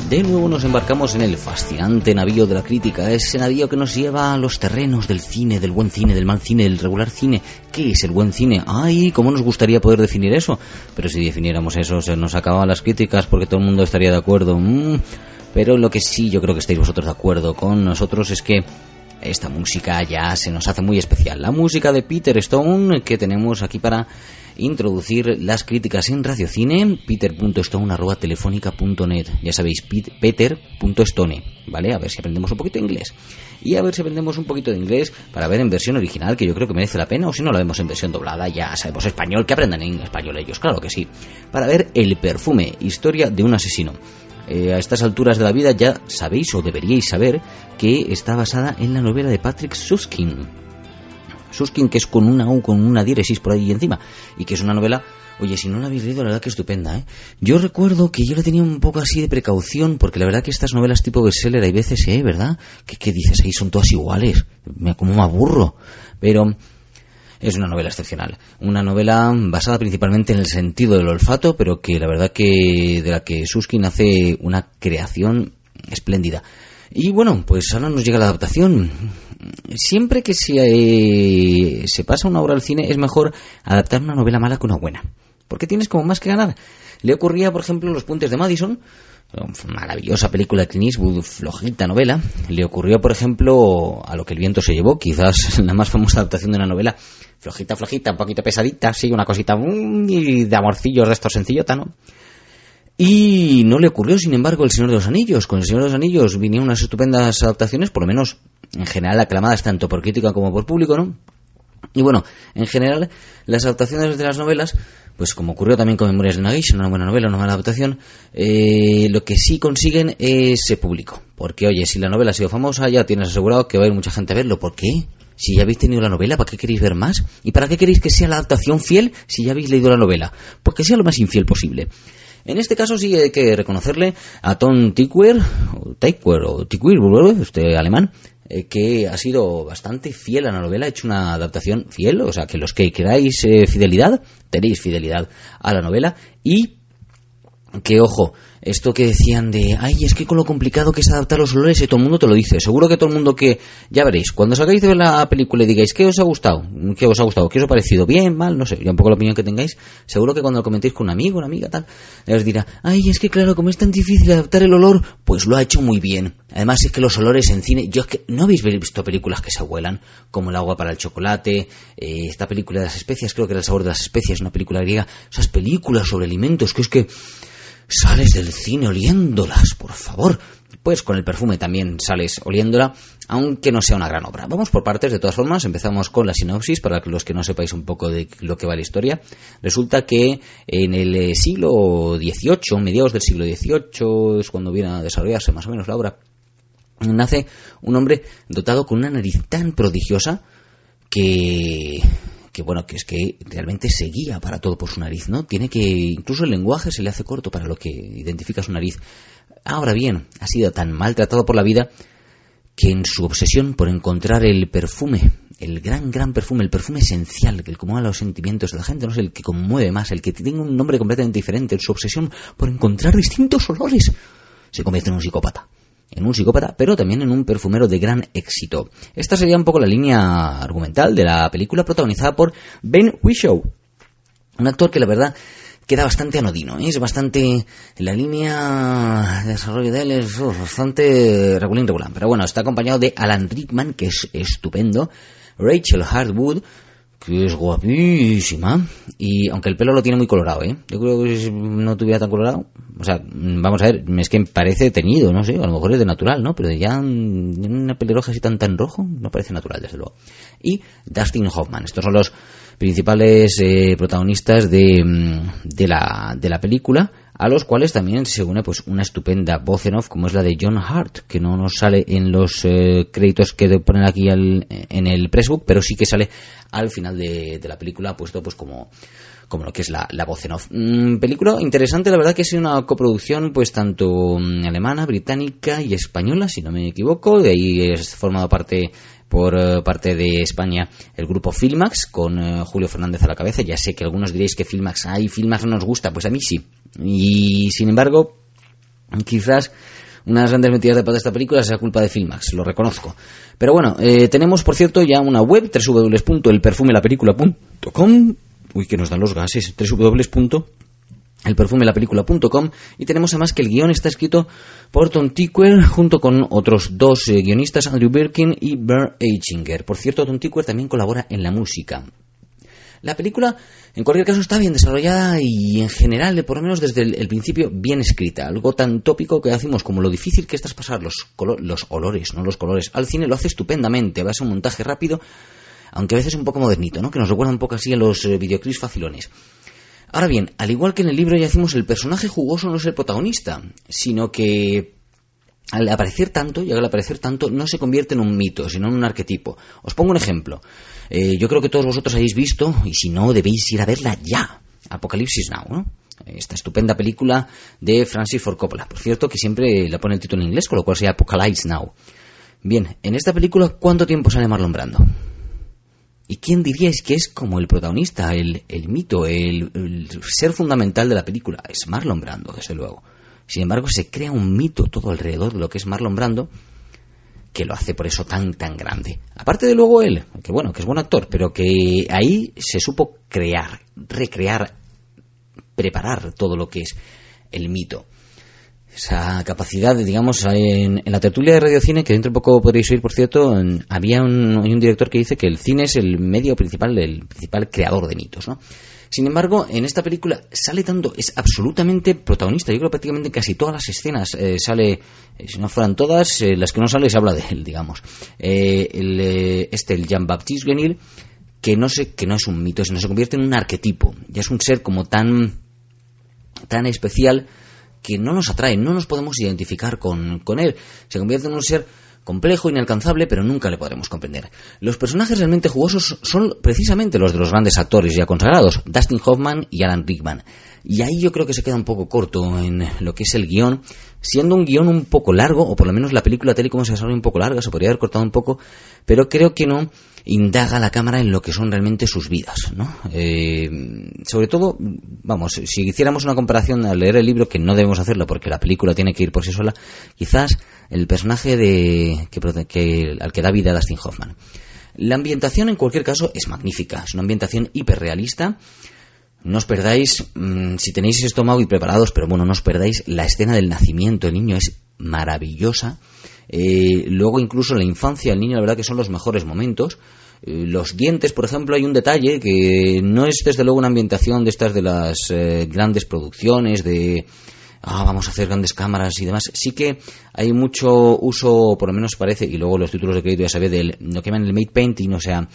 De nuevo nos embarcamos en el fascinante navío de la crítica, ese navío que nos lleva a los terrenos del cine, del buen cine, del mal cine, del regular cine. ¿Qué es el buen cine? ¡Ay! ¿Cómo nos gustaría poder definir eso? Pero si definiéramos eso, se nos acababan las críticas porque todo el mundo estaría de acuerdo. Pero lo que sí yo creo que estáis vosotros de acuerdo con nosotros es que esta música ya se nos hace muy especial. La música de Peter Stone que tenemos aquí para introducir las críticas en radiocine, peter.stone@telefonica.net. Ya sabéis, peter.stone, ¿vale? A ver si aprendemos un poquito de inglés. Y a ver si aprendemos un poquito de inglés para ver en versión original, que yo creo que merece la pena, o si no la vemos en versión doblada, ya sabemos español, que aprendan en español ellos, claro que sí. Para ver El perfume, historia de un asesino. A estas alturas de la vida ya sabéis o deberíais saber que está basada en la novela de Patrick Süskind, que es con una U, con una diéresis por ahí encima, y que es una novela, oye, si no la habéis leído, la verdad que estupenda, ¿eh? Yo recuerdo que yo la tenía un poco así de precaución, porque la verdad que estas novelas tipo bestseller hay veces, ¿verdad? ¿Qué dices? Ahí son todas iguales, como me aburro, pero es una novela excepcional, una novela basada principalmente en el sentido del olfato, pero que la verdad que de la que Süskind hace una creación espléndida. Y bueno, pues ahora nos llega la adaptación. Siempre que se pasa una obra al cine es mejor adaptar una novela mala que una buena, porque tienes como más que ganar. Le ocurría, por ejemplo, Los puentes de Madison, maravillosa película de Clint Eastwood, flojita novela. Le ocurrió, por ejemplo, A lo que el viento se llevó, quizás la más famosa adaptación de una novela, flojita, un poquito pesadita, sí, una cosita y de amorcillos de estos sencillota, ¿no? Y no le ocurrió, sin embargo, El Señor de los Anillos. Con El Señor de los Anillos vinieron unas estupendas adaptaciones, por lo menos en general aclamadas tanto por crítica como por público, ¿no? Y bueno, en general, las adaptaciones de las novelas, pues como ocurrió también con Memorias de una Geisha, una buena novela, una mala adaptación, lo que sí consiguen es público. Porque, oye, si la novela ha sido famosa, ya tienes asegurado que va a ir mucha gente a verlo. ¿Por qué? Si ya habéis tenido la novela, ¿para qué queréis ver más? ¿Y para qué queréis que sea la adaptación fiel si ya habéis leído la novela? Pues que sea lo más infiel posible. En este caso sí hay que reconocerle a Tom Tykwer, alemán, que ha sido bastante fiel a la novela, ha hecho una adaptación fiel, o sea que los que queráis fidelidad, tenéis fidelidad a la novela. Y que, ojo, esto que decían de, ay, es que con lo complicado que es adaptar los olores, todo el mundo te lo dice. Seguro que todo el mundo que, ya veréis, cuando salgáis de ver la película y digáis, ¿qué os ha gustado? ¿Qué os ha parecido? ¿Bien? ¿Mal? No sé, ya un poco la opinión que tengáis. Seguro que cuando lo comentéis con un amigo, una amiga, tal, os dirá, ay, es que claro, como es tan difícil adaptar el olor, pues lo ha hecho muy bien. Además es que los olores en cine, yo es que no habéis visto películas que se huelan, como El agua para el chocolate, esta película de las especias, creo que era El sabor de las especias, una película griega, esas películas sobre alimentos, que es que sales del cine oliéndolas, por favor. Pues con El perfume también sales oliéndola, aunque no sea una gran obra. Vamos por partes, de todas formas. Empezamos con la sinopsis, para los que no sepáis un poco de lo que va la historia. Resulta que en el siglo XVIII, mediados del siglo XVIII, es cuando viene a desarrollarse más o menos la obra, nace un hombre dotado con una nariz tan prodigiosa que bueno, que es que realmente se guía para todo por su nariz, ¿no? Tiene que, incluso el lenguaje se le hace corto para lo que identifica su nariz. Ahora bien, ha sido tan maltratado por la vida que en su obsesión por encontrar el perfume, el gran perfume, el perfume esencial, que conmueve los sentimientos de la gente, no es el que conmueve más, el que tiene un nombre completamente diferente, en su obsesión por encontrar distintos olores, se convierte en un psicópata, pero también en un perfumero de gran éxito. Esta sería un poco la línea argumental de la película, protagonizada por Ben Whishaw, un actor que la verdad queda bastante anodino, ¿eh? Es bastante, la línea de desarrollo de él es bastante regular, pero bueno, está acompañado de Alan Rickman, que es estupendo, Rachel Hardwood, que es guapísima, y aunque el pelo lo tiene muy colorado, yo creo que si no tuviera tan colorado, o sea, vamos a ver, es que parece teñido, no sé, a lo mejor es de natural, ¿no? Pero ya en una pelirroja así tan rojo, no parece natural, desde luego. Y Dustin Hoffman, estos son los principales protagonistas de la película, a los cuales también se une pues una estupenda voz en off, como es la de John Hurt, que no nos sale en los créditos que ponen aquí en el pressbook, pero sí que sale al final de la película, puesto pues como lo que es la voz en off. Película interesante, la verdad que es una coproducción pues tanto alemana, británica y española, si no me equivoco. De ahí es formado parte por parte de España el grupo Filmax, con Julio Fernández a la cabeza. Ya sé que algunos diréis que Filmax no nos gusta, pues a mí sí. Y sin embargo, Quizás unas grandes metidas de pata de esta película sea culpa de Filmax, lo reconozco. Pero bueno, tenemos, por cierto, ya una web, www.elperfumelapelícula.com. Uy, que nos dan los gases, www.elperfumelapelícula.com. Y tenemos además que el guión está escrito por Tom Tykwer junto con otros dos guionistas, Andrew Birkin y Bert Eichinger. Por cierto, Tom Tykwer también colabora en la música. La película, en cualquier caso, está bien desarrollada y, en general, por lo menos desde el principio, bien escrita. Algo tan tópico que decimos como lo difícil que es traspasar los olores, no los colores. Al cine lo hace estupendamente, va a ser un montaje rápido, aunque a veces un poco modernito, ¿no? Que nos recuerda un poco así a los videoclips facilones. Ahora bien, al igual que en el libro ya decimos, el personaje jugoso no es el protagonista, sino que al aparecer tanto, no se convierte en un mito, sino en un arquetipo. Os pongo un ejemplo. Yo creo que todos vosotros habéis visto, y si no, debéis ir a verla ya. Apocalipsis Now, ¿no? Esta estupenda película de Francis Ford Coppola. Por cierto, que siempre le pone el título en inglés, con lo cual sería Apocalypse Now. Bien, en esta película, ¿cuánto tiempo sale Marlon Brando? ¿Y quién diríais que es como el protagonista, el mito, el ser fundamental de la película? Es Marlon Brando, desde luego. Sin embargo, se crea un mito todo alrededor de lo que es Marlon Brando, que lo hace por eso tan grande. Aparte de luego él, que bueno, que es buen actor, pero que ahí se supo crear, recrear, preparar todo lo que es el mito. Esa capacidad, digamos, en la tertulia de Radiocine, que dentro de poco podréis oír, por cierto, hay un director que dice que el cine es el medio principal, el principal creador de mitos, ¿no? Sin embargo, en esta película sale tanto, es absolutamente protagonista. Yo creo que prácticamente casi todas las escenas sale, si no fueran todas, las que no sale se habla de él, digamos. El Jean-Baptiste Guenil, que no es un mito, sino se convierte en un arquetipo. Ya es un ser como tan especial que no nos atrae, no nos podemos identificar con él. Se convierte en un ser complejo, inalcanzable, pero nunca le podremos comprender. Los personajes realmente jugosos son precisamente los de los grandes actores ya consagrados, Dustin Hoffman y Alan Rickman. Y ahí yo creo que se queda un poco corto en lo que es el guión, siendo un guión un poco largo, o por lo menos la película tal y como se desarrolla un poco larga, se podría haber cortado un poco, pero creo que no indaga la cámara en lo que son realmente sus vidas, ¿no? Sobre todo, vamos, si hiciéramos una comparación al leer el libro, que no debemos hacerlo porque la película tiene que ir por sí sola, quizás el personaje al que da vida Dustin Hoffman. La ambientación, en cualquier caso, es magnífica, es una ambientación hiperrealista. No os perdáis, si tenéis estómago y preparados, pero bueno, no os perdáis la escena del nacimiento del niño, es maravillosa. Luego incluso en la infancia del niño, la verdad que son los mejores momentos. Los dientes, por ejemplo, hay un detalle que no es desde luego una ambientación de estas de las grandes producciones de vamos a hacer grandes cámaras y demás. Sí que hay mucho uso, por lo menos parece, y luego los títulos de crédito ya sabéis, de lo que llaman el matte painting, o sea,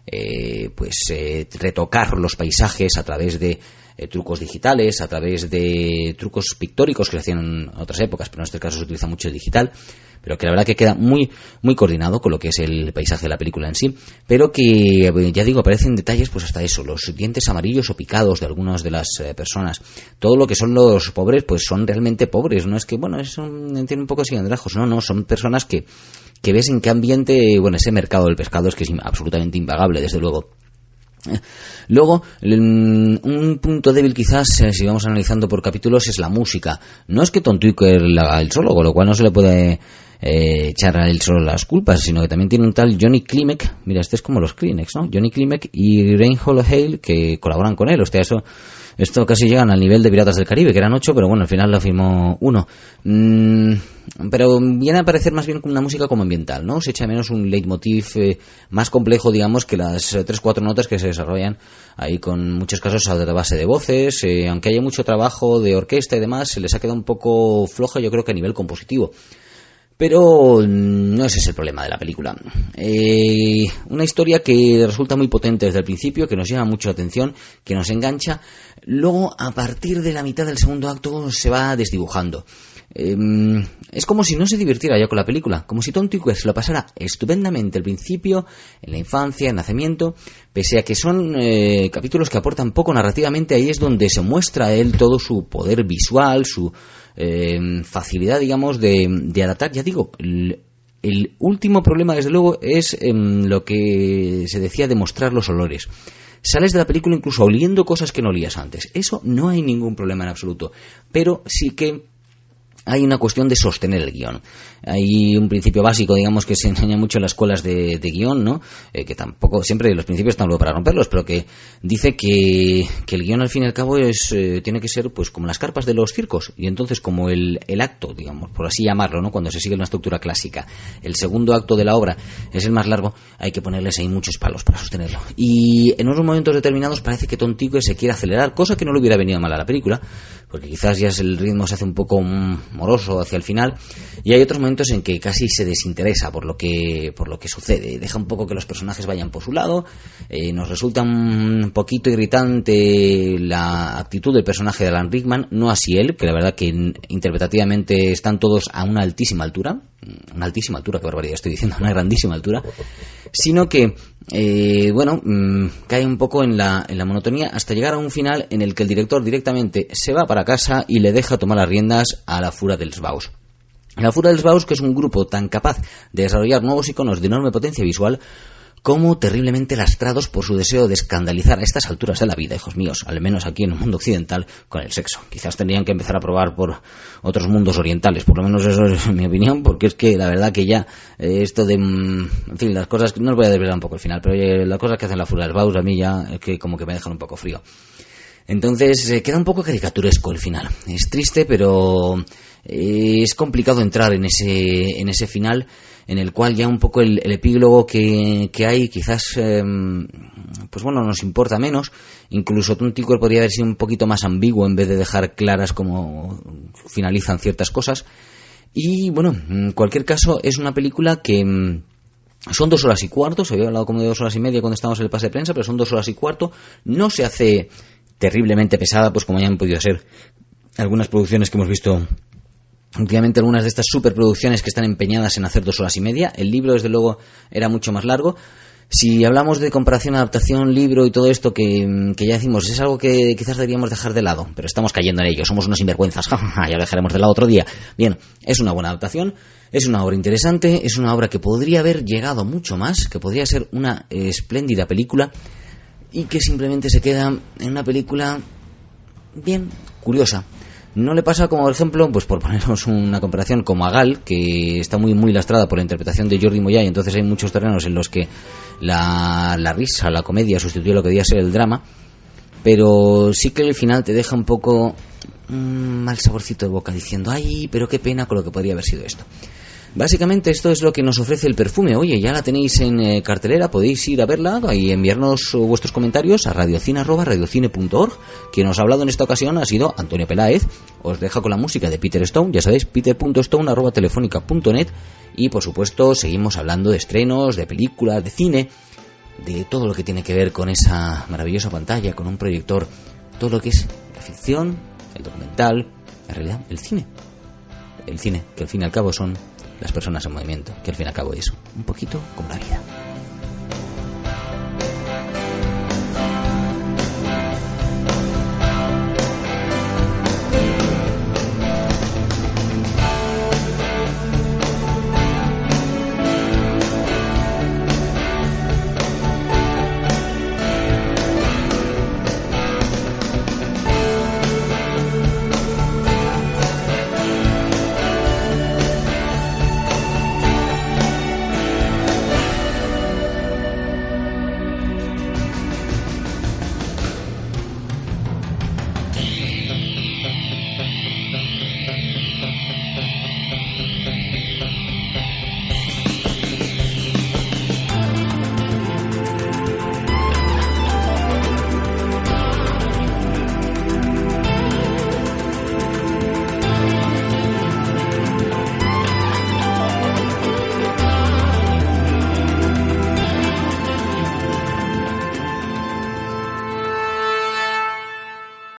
retocar los paisajes a través de trucos digitales, a través de trucos pictóricos que se hacían en otras épocas, pero en este caso se utiliza mucho el digital, pero que la verdad que queda muy coordinado con lo que es el paisaje de la película en sí, pero que, ya digo, aparecen detalles, pues hasta eso, los dientes amarillos o picados de algunas de las personas, todo lo que son los pobres, pues son realmente pobres, no es que, bueno, tienen un poco así andrajos, no, son personas que ves en qué ambiente, bueno, ese mercado del pescado es que es absolutamente impagable, desde luego. Luego, un punto débil quizás, si vamos analizando por capítulos, es la música. No es que Tom Tykwer la haga él solo, con lo cual no se le puede echar a él solo las culpas, sino que también tiene un tal Johnny Klimek, mira, este es como los Kleenex, ¿no? Johnny Klimek y Reinhold Hale que colaboran con él, o sea, esto casi llegan al nivel de Piratas del Caribe, que eran 8, pero bueno, al final lo firmó 1. Pero viene a parecer más bien una música como ambiental, ¿no? Se echa menos un leitmotiv más complejo, digamos, que las 3-4 notas que se desarrollan ahí con muchos casos a base de voces. Aunque haya mucho trabajo de orquesta y demás, se les ha quedado un poco floja, yo creo que a nivel compositivo. Pero no ese es el problema de la película. Una historia que resulta muy potente desde el principio, que nos llama mucho la atención, que nos engancha. Luego, a partir de la mitad del segundo acto, se va desdibujando. Es como si no se divirtiera ya con la película, como si Tom Tykwer se lo pasara estupendamente al principio, en la infancia, en el nacimiento, pese a que son capítulos que aportan poco narrativamente. Ahí es donde se muestra él todo su poder visual, su facilidad, digamos, de adaptar. Ya digo, el último problema, desde luego, es lo que se decía de mostrar los olores. Sales de la película incluso oliendo cosas que no olías antes. Eso no hay ningún problema en absoluto, pero sí que hay una cuestión de sostener el guión. Hay un principio básico, digamos, que se enseña mucho en las escuelas de guión, ¿no? Que tampoco, siempre los principios están luego para romperlos, pero que dice que el guión al fin y al cabo tiene que ser pues como las carpas de los circos, y entonces como el acto, digamos, por así llamarlo, ¿no? Cuando se sigue una estructura clásica, el segundo acto de la obra es el más largo, hay que ponerles ahí muchos palos para sostenerlo. Y en unos momentos determinados parece que Tom Tykwer se quiere acelerar, cosa que no le hubiera venido mal a la película, porque quizás ya el ritmo se hace un poco moroso hacia el final, y hay otros momentos en que casi se desinteresa por lo que sucede, deja un poco que los personajes vayan por su lado. Nos resulta un poquito irritante la actitud del personaje de Alan Rickman, no así él, que la verdad que interpretativamente están todos a una altísima altura, qué barbaridad estoy diciendo, una grandísima altura, sino que cae un poco en la monotonía hasta llegar a un final en el que el director directamente se va para casa y le deja tomar las riendas a la Fura dels Baus. La Fura dels Baus, que es un grupo tan capaz de desarrollar nuevos iconos de enorme potencia visual como terriblemente lastrados por su deseo de escandalizar a estas alturas de la vida, hijos míos, al menos aquí en el mundo occidental, con el sexo. Quizás tendrían que empezar a probar por otros mundos orientales, por lo menos eso es mi opinión, porque es que la verdad que ya esto de, en fin, las cosas, no os voy a desvelar un poco el final, pero las cosas que hacen la Fura dels Baus a mí ya es que como que me dejan un poco frío. Entonces queda un poco caricaturesco el final. Es triste, pero es complicado entrar en ese final en el cual ya un poco el epílogo que hay quizás nos importa menos. Incluso Tom Tykwer podría haber sido un poquito más ambiguo en vez de dejar claras cómo finalizan ciertas cosas. Y bueno, en cualquier caso es una película que son 2 horas y cuarto. Se había hablado como de 2 horas y media cuando estábamos en el pase de prensa, pero son 2 horas y cuarto. No se hace terriblemente pesada, pues como ya han podido ser algunas producciones que hemos visto últimamente, algunas de estas superproducciones que están empeñadas en hacer 2 horas y media. El libro, desde luego, era mucho más largo. Si hablamos de comparación, adaptación, libro y todo esto que ya decimos, es algo que quizás deberíamos dejar de lado, pero estamos cayendo en ello, somos unos sinvergüenzas, ya lo dejaremos de lado otro día. Bien, es una buena adaptación, es una obra interesante, es una obra que podría haber llegado mucho más, que podría ser una espléndida película, y que simplemente se queda en una película bien curiosa. No le pasa como, por ejemplo, pues por ponernos una comparación, como a Gal, que está muy muy lastrada por la interpretación de Jordi Mollà, y entonces hay muchos terrenos en los que la risa, la comedia sustituye lo que debía ser el drama, pero sí que el final te deja un poco mal saborcito de boca, diciendo, ay, pero qué pena con lo que podría haber sido esto. Básicamente esto es lo que nos ofrece El Perfume. Oye, ya la tenéis en cartelera, podéis ir a verla y enviarnos vuestros comentarios a radiocine@radiocine.org. Quien os ha hablado en esta ocasión ha sido Antonio Peláez. Os deja con la música de Peter Stone, ya sabéis, peter.stone@telefonica.net, y por supuesto seguimos hablando de estrenos, de películas, de cine, de todo lo que tiene que ver con esa maravillosa pantalla, con un proyector, todo lo que es la ficción, el documental, en realidad el cine. El cine, que al fin y al cabo son las personas en movimiento, que al fin y al cabo es un poquito como la vida.